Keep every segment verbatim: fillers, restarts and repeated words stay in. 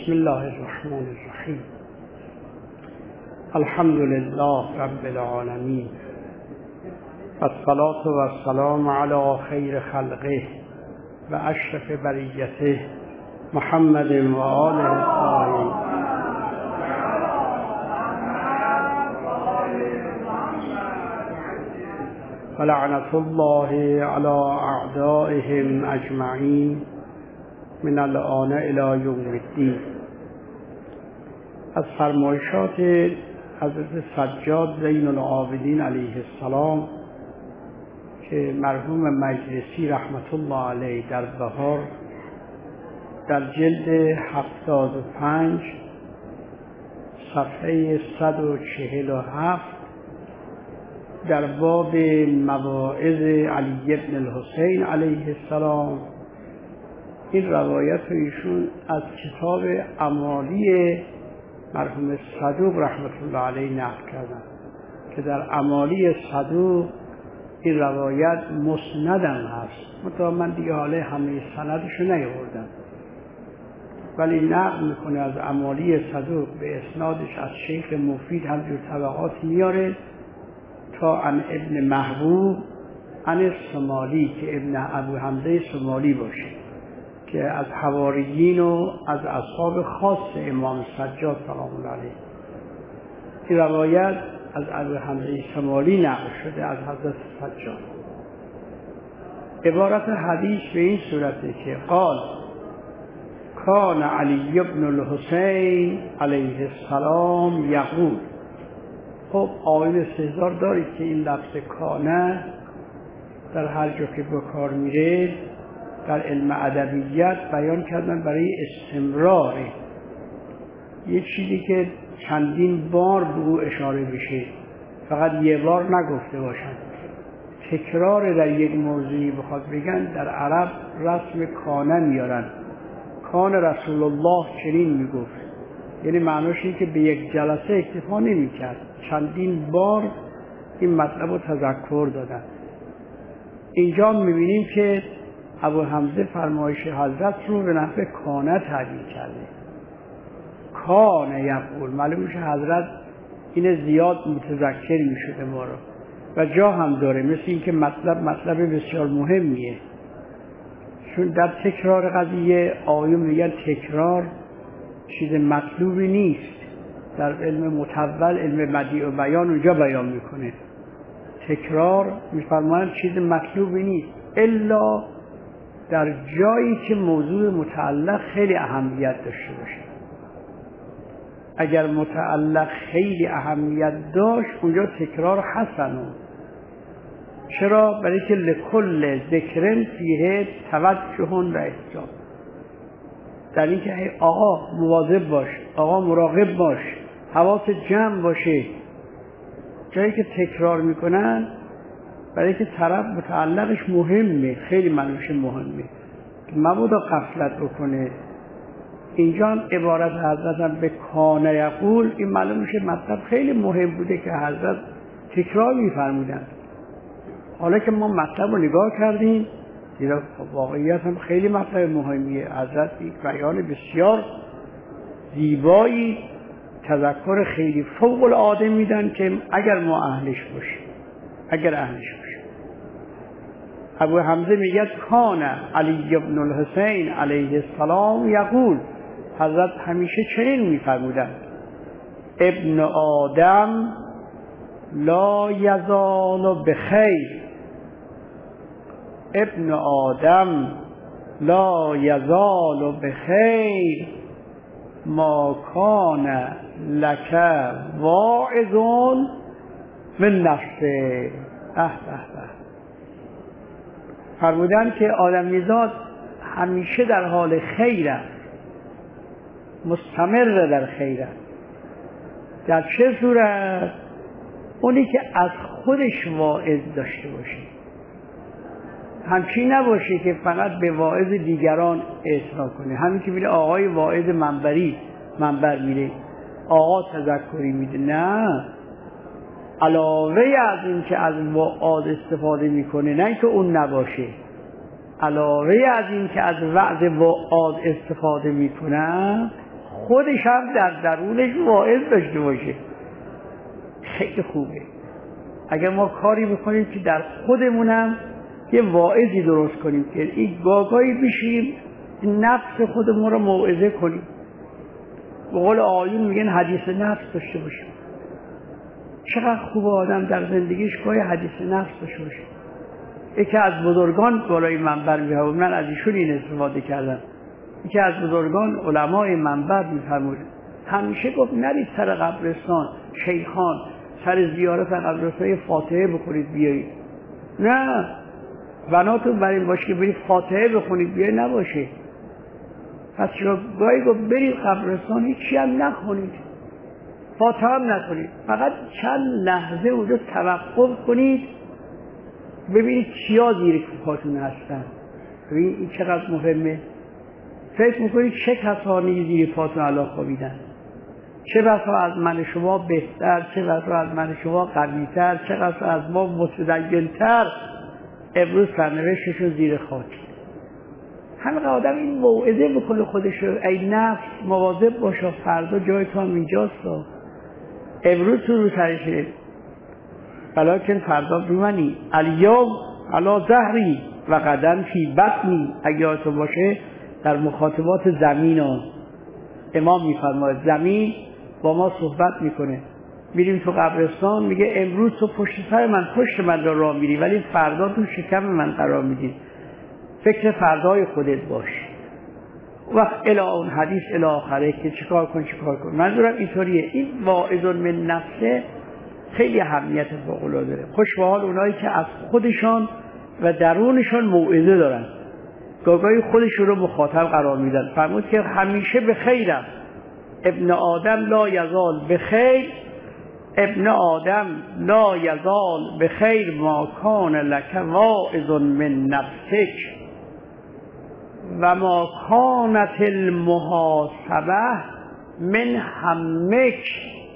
بسم الله الرحمن الرحیم. الحمد لله رب العالمین و الصلاة و السلام علی خیر خلقه و اشرف بریته محمد و آله الطاهرین. و لعنت الله علی اعدائهم اجمعین من الآن الی یوم الدین. از فرمایشات حضرت سجاد زین العابدین علیه السلام که مرحوم مجلسی رحمت الله علیه در بهار در جلد هفتاد و پنج صفحه صد و چهل و هفت در باب مواعظ علی بن الحسین علیه السلام این روایت رو ایشون از کتاب اعمالی مرحوم صدوق رحمت الله علیه نقل کردن که در اعمالی صدوق این روایت مسندم هست، منتها من دیگه حالا همه سندش رو نیاوردم، ولی نقل میکنه از اعمالی صدوق به اسنادش از شیخ مفید همجور طبقات میاره تا عن ابن محبوب عن سمالی که ابن ابو حمزه سمالی باشه که از حواریین و از اصحاب خاص امام سجاد سلام الله علیه. این روایت از ابو حمزه سمالی نقل شده از حضرت سجاد. عبارت حدیث به این صورته که قال کان علی بن الحسین علیه السلام یقول. خب آیین استحضار دارید که این لفظ کانه در هر جا که به کار میره در علم ادبیات بیان کردن برای استمراره، یه چیزی که چندین بار به او اشاره بشه، فقط یه بار نگفته باشن. تکرار در یک موضوعی بخواد بگن در عرب رسم کانه میارن. کان رسول الله چنین میگفت، یعنی معناش این که به یک جلسه اکتفا نمیکرد، چندین بار این مطلب رو تذکر دادن. اینجا میبینیم که ابو حمزه فرمایش حضرت رو به نحو کانه تعبیر کرده. کانه یقول، معلوم میشه حضرت این زیاد متذکر میشده ما رو و جا هم داره، مثل این که مطلب مطلب بسیار مهمیه، چون در تکرار قضیه آیون میگن تکرار چیز مطلوبی نیست. در علم متول، علم بدیع و بیان اونجا بیان میکنه تکرار میفرمایند چیز مطلوبی نیست الا در جایی که موضوع متعلق خیلی اهمیت داشته باشه. اگر متعلق خیلی اهمیت داشت اونجا تکرار حسنه. چرا؟ برای که لکل ذکرن فیه توجه و احتیاط، در این که آقا مواظب باش، آقا مراقب باش، حواس جمع باشه. جایی که تکرار میکنن برای که طرف متعلقش مهمه، خیلی منوش مهمه، مبادا غفلت بکنه. اینجا عبارت حضرت هم به کانه یقول، این معلوم میشه مطلب خیلی مهم بوده که حضرت تکرار میفرمودن. حالا که ما مطلب رو نگاه کردیم دیگه واقعیت هم خیلی مطلب مهمیه. حضرت یک بیان بسیار زیبایی، تذکر خیلی فوق العاده میدن که اگر ما اهلش باشیم، اگر اهلش باشیم. ابو حمزه میگه کان علی بن الحسین علیه السلام یقول، حضرت همیشه چنین میفرمودن ابن آدم لا یزال بخیر، ابن آدم لا یزال بخیر ما کان لک واعظ من نفسه. اه اه اه فرمودن که آدمیزاد همیشه در حال خیر است، مستمر در خیر است. در چه صورت؟ اونی که از خودش واعظ داشته باشه، همچین نباشه که فقط به واعظ دیگران اعتنا کنه. همین که میره آقای واعظ منبری منبر میره، آقا تذکری میده، نه، علاوه از این که از وعظ استفاده میکنه، نه که اون نباشه، علاوه از این که از وعظ وعظ استفاده میکنه، خودش هم در درونش واعظ داشته باشه. خیلی خوبه اگر ما کاری بکنیم که در خودمونم یه واعظی درست کنیم که این گاگایی بشیم نفس خودمون رو موعظه کنیم. به قول آیون میگن حدیث نفس داشته باشیم. چقدر خوب آدم در زندگیش گاهی حدیث نفس داشته باشه. یکی از بزرگان بالای منبر میفرمود، من از ایشون این استفاده کردم، یکی از بزرگان علمای منبر میفرمود همیشه گفت نرید سر قبرستان شیخان سر زیارت قبرستان فاتحه بخونید بیایید. نه، بناتون برای این باشه که برید فاتحه بخونید بیایید نباشه. پس شما گاهی گفت برید قبرستان هیچی هم نخونید، فاتحه هم نکنید، فقط چند لحظه اونجا توقف کنید ببینید کیا زیر کوپاتون هستن. ببینید این چقدر مهمه. فکر میکنید چه کسانی زیر پاتون الان خوابیدن، چه بسا از من شما بهتر، چه بسا از من شما قوی‌تر، چه بسا از ما متدین‌تر امروز سرنوشتشون زیر خاک. همین آدم این موعظه بکنه خودش رو، ای نفس مواظب باش فردا جای تو هم اینجاست، امروز تو رو سرشه بلکن فردا بمانی الیوم علا ظهری و قدم فی بطنی. اگه یادتون باشه در مخاطبات زمین ها امام میفرماید زمین با ما صحبت میکنه، میریم تو قبرستان میگه امروز تو پشت سر من پشت من را راه میری ولی فردا تو شکم من قرار میدی، فکر فردای خودت باش. وقت الی اون حدیث الی آخره که چیکار کن چیکار کن. منظورم اینطوریه. این واعظ من نفسه خیلی اهمیت فوق‌العاده داره. خوش به حال اونایی که از خودشان و درونشان موعظه دارن، گاگای خودشون رو مخاطب قرار میدن. فرمود که همیشه به خیرم، ابن آدم لا یزال به خیر، ابن آدم لا یزال به خیر ما کان لک واعظ من نفسک و ما کانت المحاسبه من همک.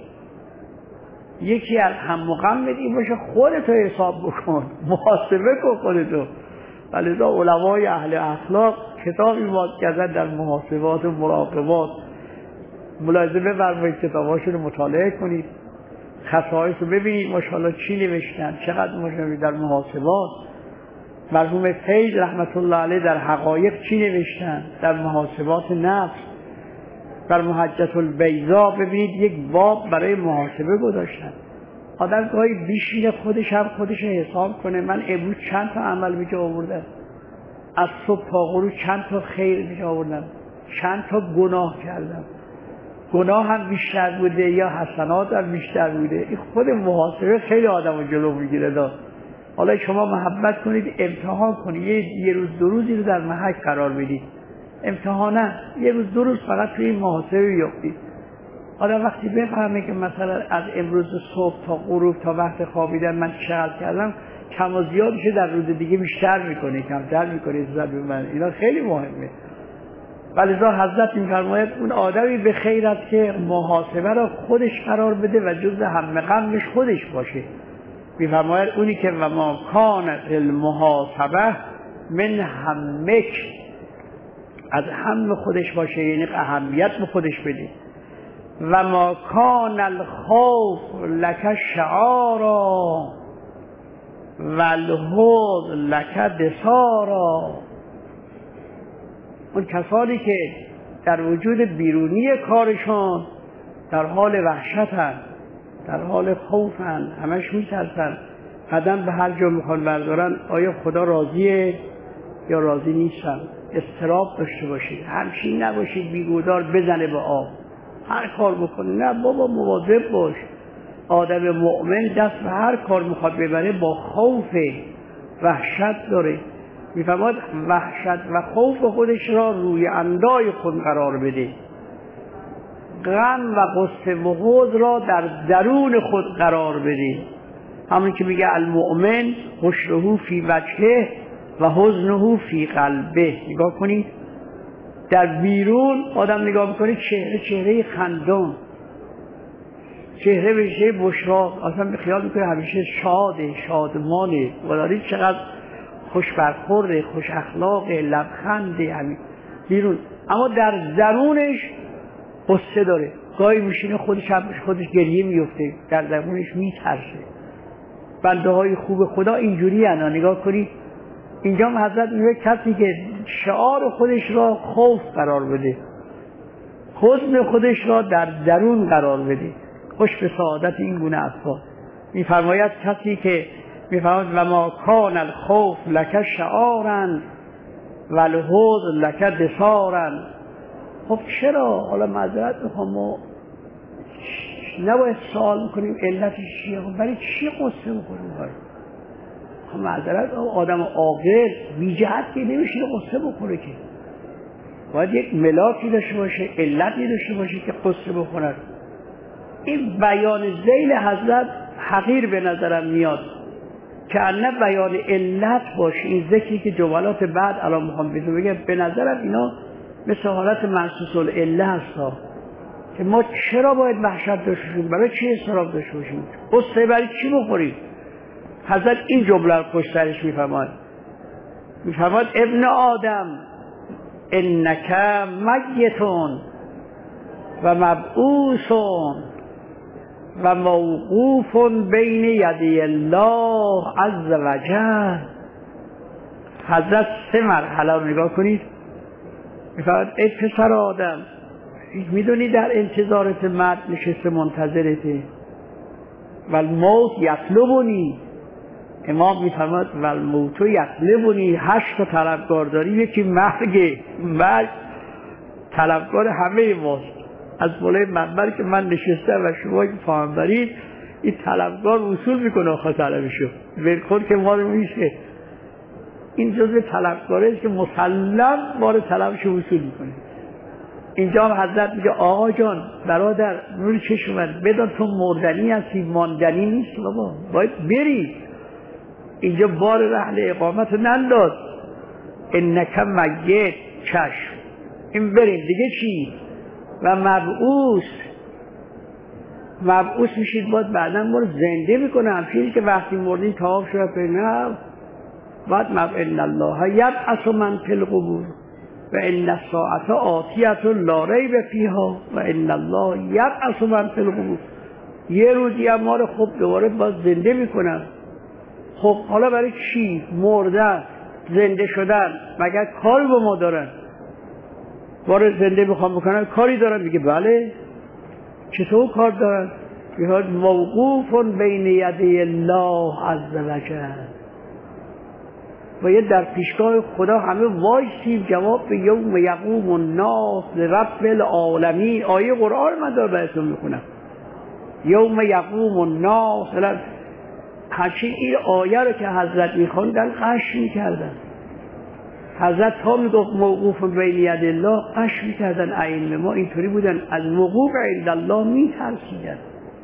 یکی از هم و غم این باشه خودتو حساب بکن، محاسبه کن خودتو. ولذا علمای اهل اخلاق کتابی باز کردن در محاسبات و مراقبات. ملاحظه بفرمایید کتاباشون رو مطالعه کنید، خصایص رو ببینید ماشاءالله چی نوشتن، چقدر ماشاءالله در محاسبات. مرحوم فیض رحمت الله علیه در حقایق چی نوشتن در محاسبات نفس. در محجة البیضا ببینید یک باب برای محاسبه گذاشتن. آدم گاهی بیشینه خودش هم خودش حساب کنه، من امروز چند تا عمل میجا آوردم، از صبح تا غروب چند تا خیر میجا آوردم، چند تا گناه کردم، گناه هم بیشتر بوده یا حسنات هم بیشتر بوده. این خود محاسبه خیلی آدم رو جلو میگیره. دا حالا شما محبت کنید امتحان کنید، یه, یه روز دو روزی رو در محک قرار بدید، امتحانه یه روز دو روز فقط توی این محاسبه بیافتید. آدم وقتی بفهمه که مثلا از امروز صبح تا غروب تا وقت خوابیدن من چقدر کردم، کم و زیادش در روز دیگه بیشتر میکنه کمتر میکنه زد به من. اینا خیلی مهمه. ولذا حضرت میفرماید اون آدمی به خیر است که محاسبه را خودش قرار بده و جز هم غمش خودش باشه. میفرماید اونی که و ما کانت المحاسبه من همک، از هم خودش باشه، یعنی اهمیت به خودش بده. و ما کان الخوف لک شعارا و الحزن لک دسارا. اون کسانی که در وجود بیرونی کارشان در حال وحشتن، در حال خوفن، همش میترسن، قدم به هر جا میخوان بردارن، آیا خدا راضیه یا راضی نیستن؟ اضطراب داشته باشید، همچین نباشید بیگودار بزنه به آب هر کار بکنه. نه بابا، مواظب باش. آدم مؤمن دست به هر کار میخواد ببره با خوف وحشت داره. میفرماید وحشت و خوف خودش را روی اندای خود قرار بده، غم و غصه و حزن را در درون خود قرار بده. همون که میگه المؤمن بشره فی وجهه و حزنه فی قلبه. نگاه کنید در بیرون آدم نگاه میکنه چهره چهره خندان، چهره به چهره بشرا، اصلا به خیال میکنه همیشه شاده شادمانه و دارید چقدر خوش برخورده، خوش اخلاقه، لبخنده همین بیرون، اما در درونش قصه داره، گاهی میشینه خودش خودش گریه میفته، در زبونش میترسه. بنده های خوب خدا اینجوری انا نگاه کنید. اینجا حضرت میگه کسی که شعار خودش را خوف قرار بده، حزن خودش را در درون قرار بده، خوش به سعادت این گونه افراد. میفرماید کسی که میفرماید و ما کان الخوف لک شعارا و الحزن لک دثارا. خب چرا؟ حالا معذرت میخوام، ما نباید سوال میکنیم علتش چیه؟ برای چی قصه میکنیم؟ خب معذرت، آدم عاقل بی جهت که نمیشه قصه بکنه، که باید یک ملاکی داشته باشه، علتی داشته باشه که قصه بخونه. این بیان ذیل حضرت حقیر به نظرم میاد که نه بیان علت باشه. این ذکری که جملات بعد الان میخوام بگم به نظرم اینا مثل حالت منصوص العله هستا که ما چرا باید وحشت داشته باشیم؟ برای چی اضطراب داشته باشیم؟ قصه برای چی بخوریم؟ حضرت این جمله رو پشت سرش میفرماید، میفرماید ابن آدم انک میتون و مبعوثون و موقوف بین یدی الله عز وجل. حضرت سه مرحله رو نگاه کنید. میفرماید ای پسر آدم، میدونی در انتظارت مرد نشسته منتظرته، و الموت یطلبنی. امام میفرماید و الموت یطلبنی. هشت تا طلبگار داری، یکی مرگ، مرگ طلبگار همه ماست. از بالای منبر که من نشستم و شما که فهم دارید، این طلبگار وصول میکنه آخه طلبشو، ولکن که ما رو میشه. این جزء طلبگاره است که مسلم ما رو طلبشو وصول میکنه. اینجا هم حضرت میگه آقا جان، برادر، نور چشم من بدان تو مردنی هستی، ماندنی نیست بابا، باید بری. اینجا بار رحل اقامت رو ننداز. انک میت، چشم، این بریم دیگه چی؟ و مبعوث، مبعوث میشید، باید بعدا ما رو زنده میکنه، همچنین که وقتی مردین تمام شد پینا. بعد ان الله یبعث من فی القبور و ان الساعه آتیه لا ریب فیها و ان الله یبعث من فی القبور. یه روزی هم ما رو خب دوباره باز زنده میکنن. خب حالا برای چی؟ مردن، زنده شدن، مگر کاری با ما دارن؟ ما رو زنده میخوام بکنن، کاری دارن؟ میگه بله. چطور کار دارن؟ میگه موقوف بین یدی الله عز وجل. باید در پیشگاه خدا همه وایسیم جواب به یوم یقوم الناس لرب العالمین. آیه قرآن من دار بهتون میخونم، یوم یقوم الناس. همچین این آیه رو که حضرت میخوندن قش میکردن. حضرت تا میگفت موقوف بین ید الله قش میکردن. ائمه ما اینطوری بودن، از وقوف عند الله میترسیدن.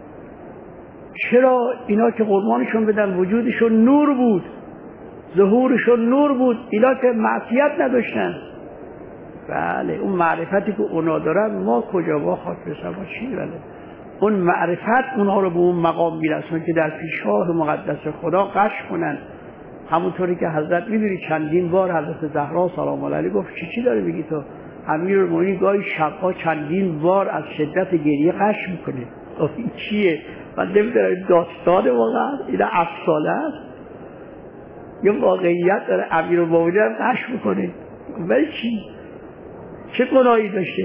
چرا؟ اینا که قربانشون بدن وجودشون نور بود، ظهورشون نور بود، اینا که معصیت نداشتن. بله اون معرفتی که اونا دارن ما کجا؟ با خاک بسما چی؟ بله اون معرفت اونها رو به اون مقام میرسونه که در پیشگاه مقدس خدا قش کنن. همونطوری که حضرت میدونی چندین بار حضرت زهرا سلام الله علیها گفت چی چی داره میگی تو؟ امیرالمومنین گاهی شبها چندین بار از شدت گریه قش میکنه. این چیه؟ من نمیدونم داستان واقعا اینا افسانه است یا واقعیت داره؟ امیرالمومنین هم قش میکنه. ولی چی؟ چه گناهی داشته؟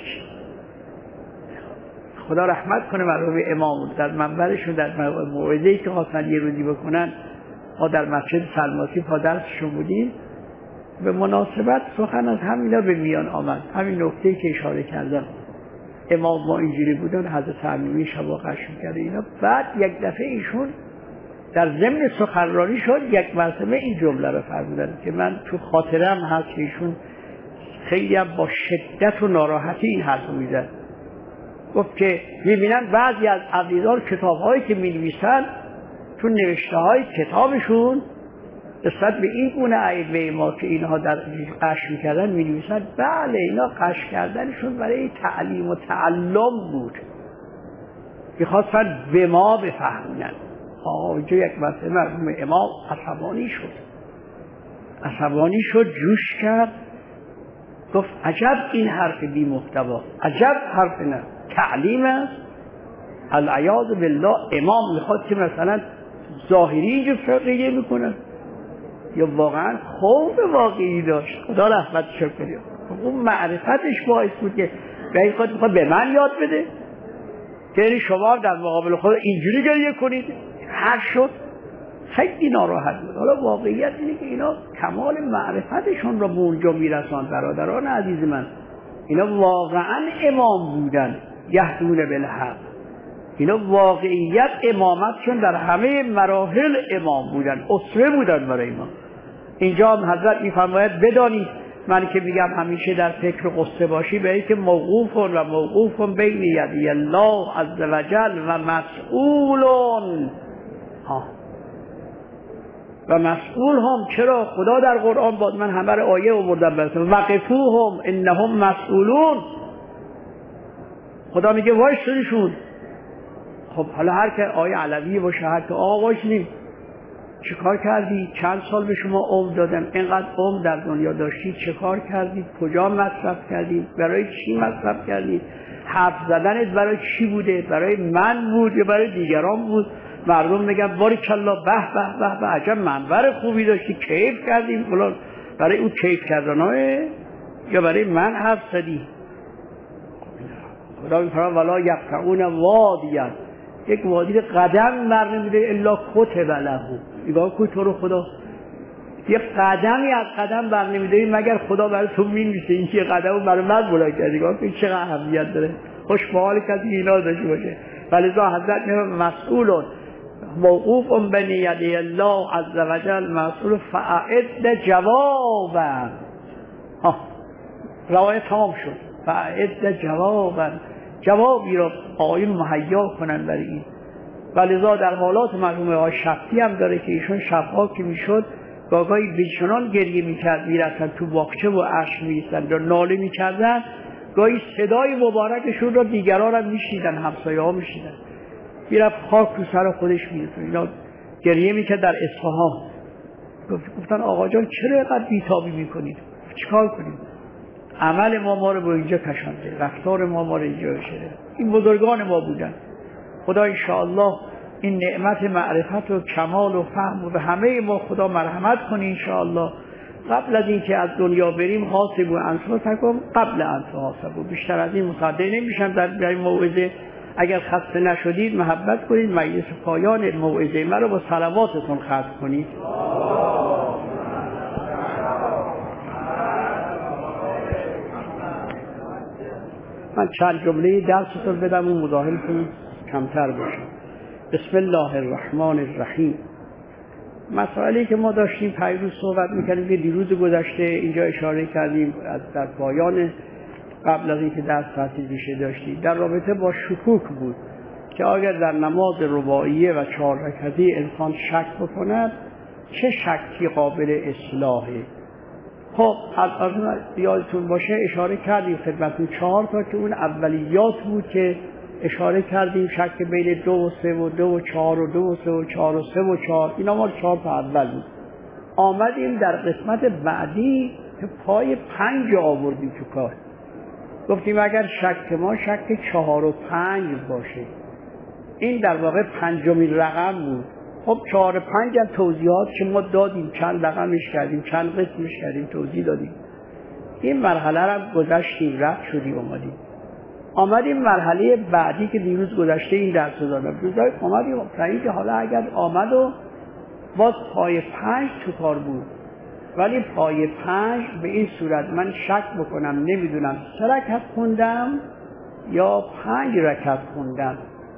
خدا رحمت کنه مرحوم امام، در منبرشون در موعظه‌ای که خواستن یه روزی بکنن، ما در مسجد سلماسی پا درسشون بودیم، به مناسبت سخن از همینا به میان آمد، همین نکته‌ای که اشاره کردم. امام ما اینجوری بودن، حضرت عمیمی شبا قش می‌کرده اینا. بعد یک دفعه ایشون در ضمن سخنرانی شد، یک مرتبه این جمله رو فرمودن که من تو خاطرم هست که ایشون خیلی هم با شدت و ناراحتی این حرف می‌زد. گفت که می‌بینن بعضی از عزیزان کتاب‌هایی که می‌نویسن تو نوشته‌های کتابشون نسبت به این گونه ائمه ما که اینها در قش می‌کردن می‌نویسن بله اینا قش کردنشون برای تعلیم و تعلم بود، می‌خواستن به ما بفهمونن. آقا اینجا یک مرتبه مرحوم امام عصبانی شد، عصبانی شد، جوش کرد. گفت عجب این حرف بی محتوا، عجب حرف نه تعلیم است. العیاذ بالله امام میخواد که مثلا ظاهری اینجا فقیه میکنه یا واقعا خوف واقعی داشت؟ خدا رحمتش کنه. اون معرفتش باعث بود که به خود میخواد به من یاد بده که یعنی شما در مقابل خود اینجوری گریه کنید. هر شد خیلی ناراحت بود. حالا واقعیت اینه که اینا کمال معرفتشون رو به اونجا میرساند. برادران عزیز من، اینا واقعا امام بودن، یهدون بالحق. اینا واقعیت امامتشون در همه مراحل امام بودن، اسوه بودن برای ما. اینجا هم حضرت میفرماید بدانید من که میگم همیشه در فکر و قصه باشی، به اینکه موقوف و موقوف بین یدی الله عز وجل و مسئولون ها و مسئول هم. چرا؟ خدا در قرآن باد من همه رو آیه آوردم براتون، وقفوهم انهم مسئولون. خدا میگه وایسونشون. خب حالا هر که آیه علوی باشه، هر که آقا وایسونیم، چه کار کردی؟ چند سال به شما عمر دادم، اینقدر عمر در دنیا داشتید، چه کار کردید؟ کجا مصرف کردید؟ برای چی مصرف کردید؟ حرف زدنت برای چی بوده؟ برای من بود یا برای دیگران بود؟ مردم میگن باریکالله به به به به عجب منبر خوبی داشتی، کیف کردیم فلان. برای اون کیف کردنه یا برای من حرف زدی؟ خدا میفرماید ولا یقطعون وادیا، یک وادی قدم بر نمیده الا کتب له. نگاه کن تو رو خدا، یک قدمی از قدم بر نمیده مگر خدا برای تو مینویسه. این که قدمو برای من بلند کرد. نگاه کن چقدر اهمیت داره. خوش به حال کسی اینا داشته باشه. ولذا حضرت میگه مسئولون موقوف بین یدی الله عز وجل مسئول فاعد جوابا. ها روایت تمام شد. فاعد جوابا، جوابی را آقایون مهیا کنن برای این. ولذا در حالات مرحوم آقای شفتی هم داره که ایشون شبها که میشد گاهی بیچنان گریه میکرد، میرفتن تو باغچه و اشک میریختن و ناله میکردن، گاهی صدای مبارکشون را دیگران هم میشنیدن، همسایه ها میشنیدن. میرفت خاک تو سر خودش میرفت. اینا گریه میکرد در اصفهان. گفتن آقا جان چرا اینقدر بیتابی میکنید؟ چیکار کنیم؟ عمل ما ما رو به اینجا کشانده، رفتار ما ما رو اینجا کشانده. این بزرگان ما بودن. خدا انشاءالله این نعمت معرفت و کمال و فهم و به همه ما خدا مرحمت کنه انشاءالله. قبل از اینکه از دنیا بریم حاسبوا انفسکم قبل ان تحاسبوا. بیشتر از این مصدق نمیشم در این موعظه. اگر خسته نشدید محبت کنید مجلس پایان موعظه من رو با صلواتتون ختم کنید. من چند جمله درستون بدم و مداخلتون کمتر باشه. بسم الله الرحمن الرحیم. مسائلی که ما داشتیم پیروز صحبت میکردیم که دیروز گذشته اینجا اشاره کردیم از در پایان قبل از اینکه درس تحصیل میشه داشتیم در رابطه با شکوک بود که اگر در نماز رباعیه و چهار رکعتی انسان شک بکند چه شکی قابل اصلاحه. خب از یادتون باشه اشاره کردیم خدمتون چهار تا که اون اولیات بود که اشاره کردیم، شک بین دو و سه و دو و چهار و دو و سه و چهار و سه و چهار، اینا ما چهار تا اول بود. آمدیم در قسمت بعدی که پای پنج آوردیم تو کار. گفتیم اگر شک ما شک چهار و پنج باشه، این در واقع پنجمین رقم بود. خب چهار و پنج هم توضیحات که ما دادیم، چند رقمش کردیم، چند قسمش کردیم، توضیح دادیم. این مرحله را گذشتیم، رفت شدیم، آمدیم آمدیم مرحله بعدی که دیروز گذشته این درس رو دادم. روزای آمدیم فرایی که حالا اگر آمد و باز پای پنج تو کار بود، ولی پای پنج به این صورت من شک بکنم نمیدونم سه رکعت خوندم یا پنج رکعت خوندم،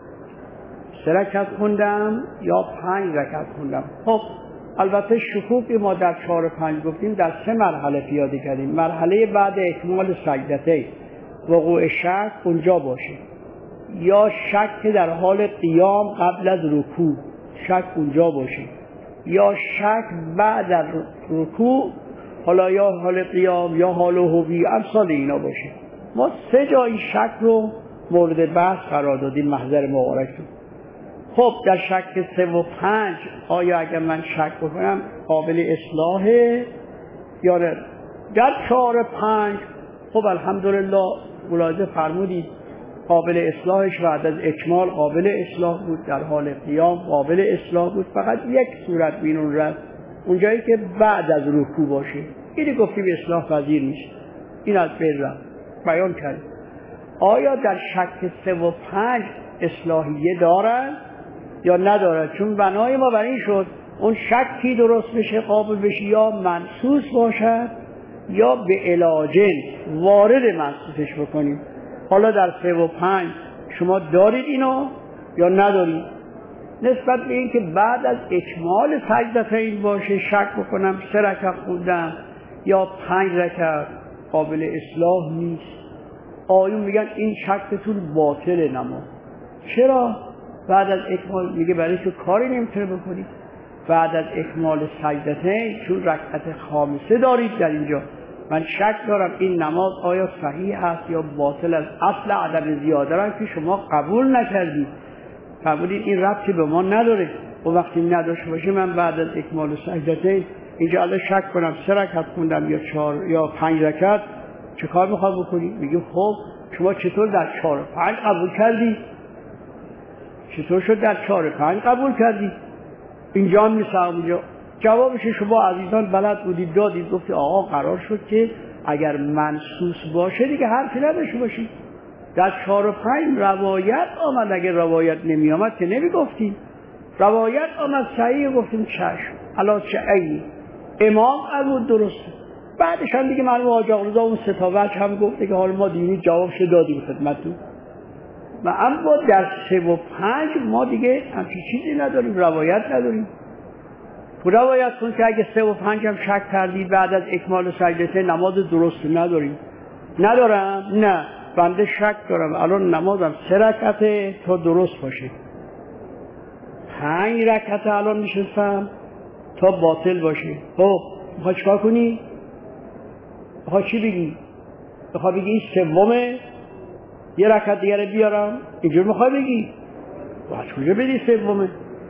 سه رکعت خوندم یا پنج رکعت خوندم. خب البته شکوک ما در چهار و پنج گفتیم در سه مرحله پیاده کردیم. مرحله بعد اکمال سجدته وقوع شک اونجا باشه، یا شک در حال قیام قبل از رکوع شک اونجا باشه، یا شک بعد از رکوع حالا یا حال قیام یا حال هوی امثال اینا باشه. ما سه جای شک رو مورد بحث قرار دادیم محضر مبارک رو. خب در شک سه و پنج آیا اگر من شک بکنم قابل اصلاحه یا نه؟ در چهار و پنج خب الحمدلله ملاحظه فرمودید قابل اصلاحش بعد از اکمال قابل اصلاح بود، در حال قیام قابل اصلاح بود، فقط یک صورت بیرون رفت، اونجایی که بعد از رکوع باشه، اینی گفتیم اصلاح پذیر نیست، این از بین رفت. بیان کرد آیا در شک سه و پنج اصلاحیه دارن یا ندارن؟ چون بنای ما بر این شد اون شکی درست بشه قابل بشه یا منسوس باشد یا به علاجن وارد منسوسش بکنیم. حالا در سه و پنج شما دارید اینو یا ندارید؟ نسبت به این که بعد از اکمال سجدتین باشه شک بکنم سه رکعت خوندم یا پنج رکعت قابل اصلاح نیست. آیون میگن این شکتون باطل نماز. چرا؟ بعد از اکمال میگه برای که کاری نمیتونه بکنید. بعد از اکمال سجدتین چون رکعت خامسه دارید در اینجا، من شک دارم این نماز آیا صحیح است یا باطل است. اصل عدم زیاده را که شما قبول نکردید، فرمودید این ربطی به ما نداره و وقتی نداشته باشه من بعد از اکمال سجدتین اینجا الان شک کنم سه رکعت خوندم یا چهار یا پنج رکعت، چه کار میخواد بکنی؟ میگه خب شما چطور در چهار و پنج قبول کردی؟ چطور شد در چهار و پنج قبول کردی؟ اینجا هم میسه اونجا. جوابش شما عزیزان بلد بودید دادید، گفتی آقا قرار شد که اگر منسوس باشه دیگه حرفی نداشته باشید. در چهار و پنج روایت آمد، اگر روایت نمی آمد که نمی گفتیم. روایت آمد صحیح گفتیم چشم علا چه عینی امام قبول درسته. بعدش هم دیگه معلوم آج آقا اون ستاوش هم گفته که حالا ما دینی جوابش دادیم خدمتتون. و اما در سه و پنج ما دیگه همچین چیزی نداریم، روایت نداریم. روایت کن که اگه سه و پنج هم شک کردید بعد از اکمال سجدتین نماز درست نداریم. ندارم؟ نه، بنده شک دارم الان نمازم سه رکعته تا درست باشه، پنج رکعته الان نشستم تا باطل باشه. خب میخوای چیکار کنی؟ میخوای چی بگی؟ میخوای بگی این سومه یه رکعت دیگه بیارم؟ اینجور میخوای بگی؟ باید کجا بدی سومه؟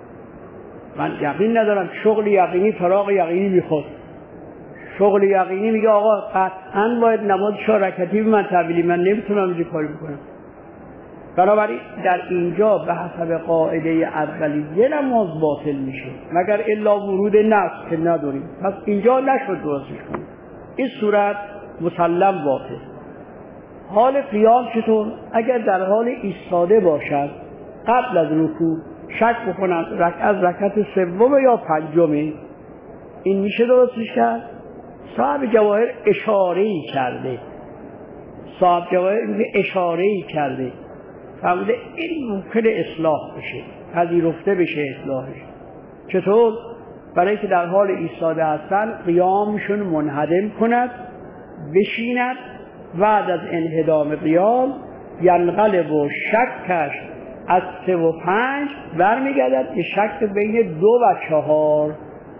من یقین ندارم. شغل یقینی فراغ یقینی میخواد. شغل یقینی میگه آقا قطعاً باید نماز چهار رکعتی به من تحویلی، من نمیتونم اینجا کاری بکنم. بنابراین در اینجا به حسب قاعده اولیه نماز باطل میشه مگر الا ورود نص که نداریم. پس اینجا نشد درستش کنیم. این صورت مسلم باطل. حال قیام چطور؟ اگر در حال ایستاده باشد قبل از رکوع شک بکنم رکعت از رکعت سوم یا پنجمه، این میشه درستش کرد؟ صاحب جواهر اشاره‌ای کرده. صاحب جواهر اشاره‌ای کرده. فرموده این ممکن اصلاح بشه، پذیرفته بشه اصلاحش. چطور؟ برای که در حال ایستاده هستن قیامشون منهدم کند، بشیند، بعد از انهدام قیام ینقلب و شکش از سه و پنج برمیگردد که شک بین دو و چهار.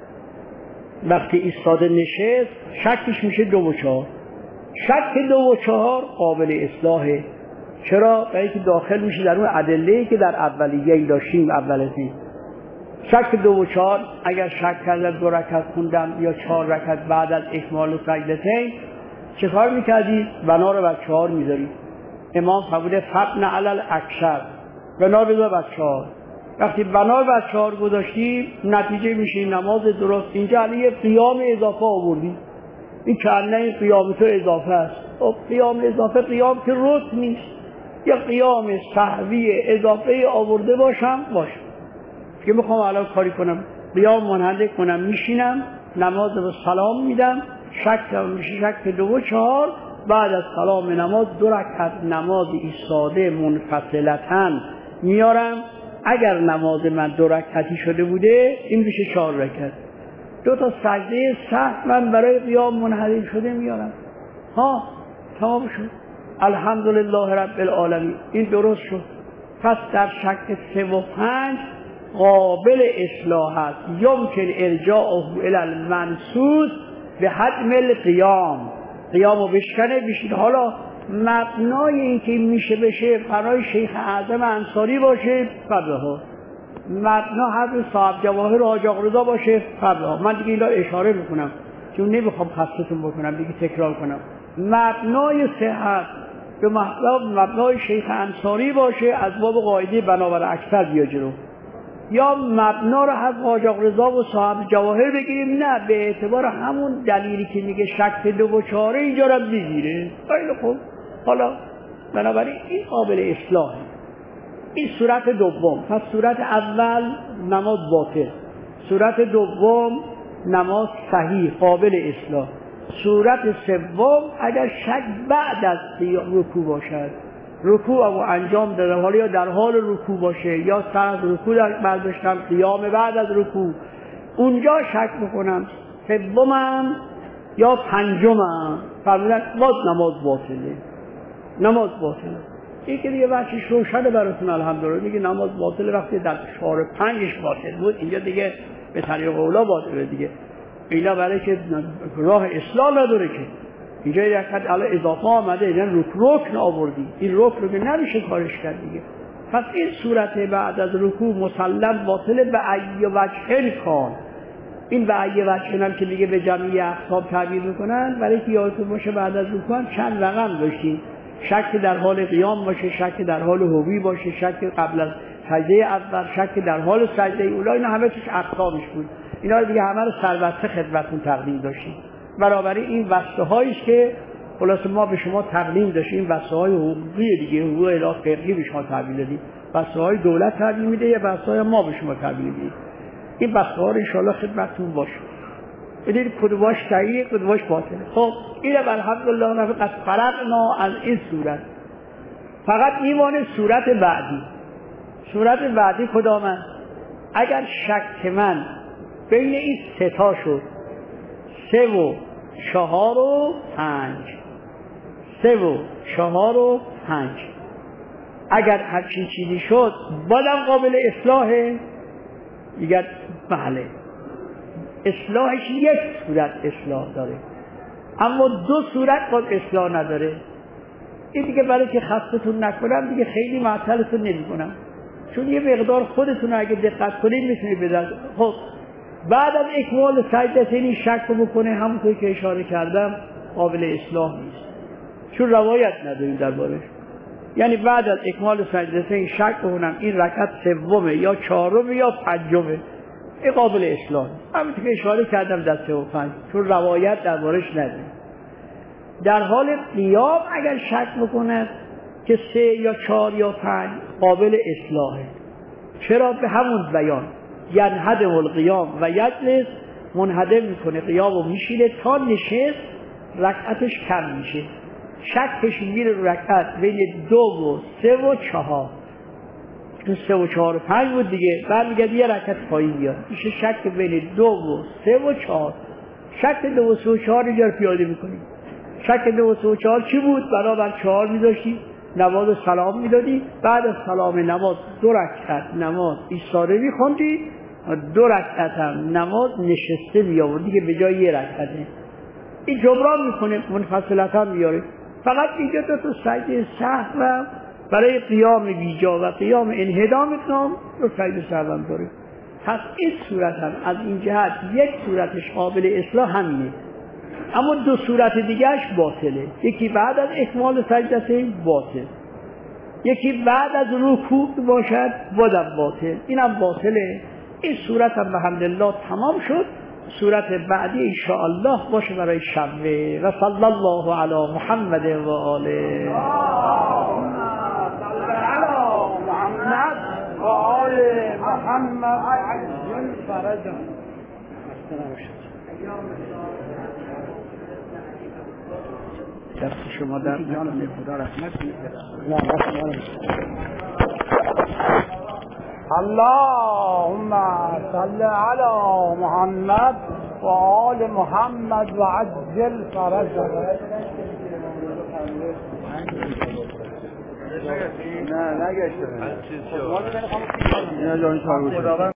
وقتی ایستاده نشست شکش میشه دو و چهار. شک دو و چهار قابل اصلاحه. چرا؟ برای که داخل میشه در اون ادله‌ای که در اولیه داشتیم. اولتی شک دو و چهار، اگر شک کردن دو رکعت خوندم یا چهار رکعت بعد از اکمال سجدتین چه کار میکردی؟ بنا رو بر چهار میذاری. امام فرموده فبن علل اکثر، بنا بذار بر چهار. وقتی بنا بر چهار گذاشتیم نتیجه میشه نماز درست. اینجا علیه قیام اضافه آوردی، این کنه این قیام تو اضافه است. خب قیام اضافه قیام که رکن نیست، یا قیام سهوی اضافه آورده باشم باشه که میخوام الان کاری کنم قیام منحنده کنم میشینم نماز به سلام میدم، شک میشه شک دو و چهار. بعد از سلام نماز دو رکعت نماز ایستاده منفصلتاً میارم. اگر نماز من دو رکعتی شده بوده این میشه چهار رکعت. دو تا سجده سهو من برای قیام منحنده شده میارم. ها تمام شد، الحمدلله رب العالمین، این درست شد. پس در شک سه و پنج قابل اصلاح است. یمکن ارجاعه الی المنصوص به حتم القیام، قیامو بشکنه بشید. حالا مبنای این که میشه بشه برای شیخ اعظم انصاری باشه فبها، مبنا حرف صاحب جواهر حاج آقا رضا باشه فبها. من دیگه اینا اشاره میکنم چون نمیخوام خستتون بکنم دیگه تکرار کنم. مبنای صحت به مبنای شیخ انصاری باشه از باب قاعده بنابر اکثر بیا جلو، یا مبنا رو از قاجاق رضا و صاحب جواهر بگیریم، نه به اعتبار همون دلیلی که میگه شک دو و چاره اینجا رو بگیره. خیلی خوب، حالا بنابراین این قابل اصلاحه. این صورت دوم. پس صورت اول نماز باطل، صورت دوم نماز صحیح قابل اصلاح، صورت سوم اگر شک بعد از رکوع باشد، رکوع او انجام داده حالا یا در حال رکوع باشه یا سر از رکوع در برداشتم، قیام بعد از رکوع، اونجا شک میکنم سومم یا پنجمم، فرمودن باز نماز باطله، نماز باطله. این که دیگه بچه‌ش روشنه براتون الحمدلله، دیگه نماز باطله وقتی در چهار پنجش باطل بود، اینجا دیگه به طریق اولا باطله دیگه. اینا برای که راه اصلاح نداره که اینجا یک حد الان اضافه آمده، این رکن آوردی، این رکن رو که نمیشه کارش کرد دیگه. پس این صورت بعد از رکوع مسلم باطله به ای وجه کان. این به ای وجه هم که دیگه به جمعی اقسام تعبیر میکنن، برای که یادتون باشه بعد از رکوع هم چند رقم داشتیم، شک در حال قیام باشه، شک در حال هوی باشه، شک قبل از سجده اول، شک در حال سجده اولا، اینا همه توش اقسامش بود. اینا رو دیگه همه رو سربسته خدمتتون تقدیم داشتیم. برابری این وصفه هاییست که خلاص ما به شما تقدیم داشتیم، وصفه های حقوقی دیگه، حقوق الهی فقهی به شما تحویل دادیم، وصفه های دولت تحویل میده، یا وصفه های ما به شما تحویل میدیم. این وصفه ها رو ان شاء الله خدمتتون باشه. بدید کدوماش صحیح کدوماش باطله. خب اینم الحمدلله نفق از فرقنا از این صورت. فقط ایمان صورت بعدی. صورت بعدی کدامه؟ اگر شک من بین این سه تا شد، سه و چهار و پنج، سه و چهار و پنج، اگر هرچین چیزی شد بازم قابل اصلاحه؟ دیگر بله، اصلاحش یک صورت اصلاح داره، اما دو صورت باز اصلاح نداره. این دیگه برای که خستتون نکنم دیگه خیلی معطلتون نمی کنم، چون یه مقدار خودتون اگه دقت کنید میتونید بدید. خب بعد از اکمال سجدتین شک رو بکنه، همونطور که اشاره کردم قابل اصلاح نیست، چون روایت نداریم دربارش. یعنی بعد از اکمال سجدتین شک بکنم این رکعت سومه یا چهارمه یا پنجمه، این قابل اصلاح نیست، همونطور که اشاره کردم در سه و پنج، چون روایت دربارش نداریم. در حال قیام اگر شک بکند که سه یا چهار یا پنج قابل اصلاحه. چرا؟ به همون بیان ینهدم القیام و یجلس، منهدم میکنه قیام و میشینه تا نشست رکعتش کم میشه، شکش میره رو رکعت بین دو و سه و چهار، تو سه و چهار و پنج بود دیگه، بعد میگه یه رکعت پایین بیاد، میشه شک بین دو و سه و چهار. شک دو و سه و چهار اینجا رو پیاده میکنیم. شک دو و سه و چهار چی بود؟ برابر چهار میداشتی، نماز سلام میدادی، بعد از سلام نماز دو رکعت نماز ایستاده میخوندی، دو رکعت هم نماز نشسته میآوردی که به جای یه رکعته. این جبران میکنه، منفصلتا میاره. فقط اینجا دو تا سجده سهو برای قیام بیجا و قیام انهدام اقدام دو سجده سهو هم داره. پس این صورت هم از این جهت یک صورتش قابل اصلاح همینه، اما دو صورت دیگهش باطله. یکی بعد از اکمال سجدته باطل، یکی بعد از رکوع باشد بازم باطل، اینم باطله. این صورت هم بحمدالله تمام شد. صورت بعدی انشاءالله باشه برای شنبه. و صلی الله علی محمد و آله و آل محمد عجل فرجا. دست شما در جان خدا رحمت کنید. اللهم صل علی محمد و آل محمد و عجل فرجا. نه نگشته. نه جان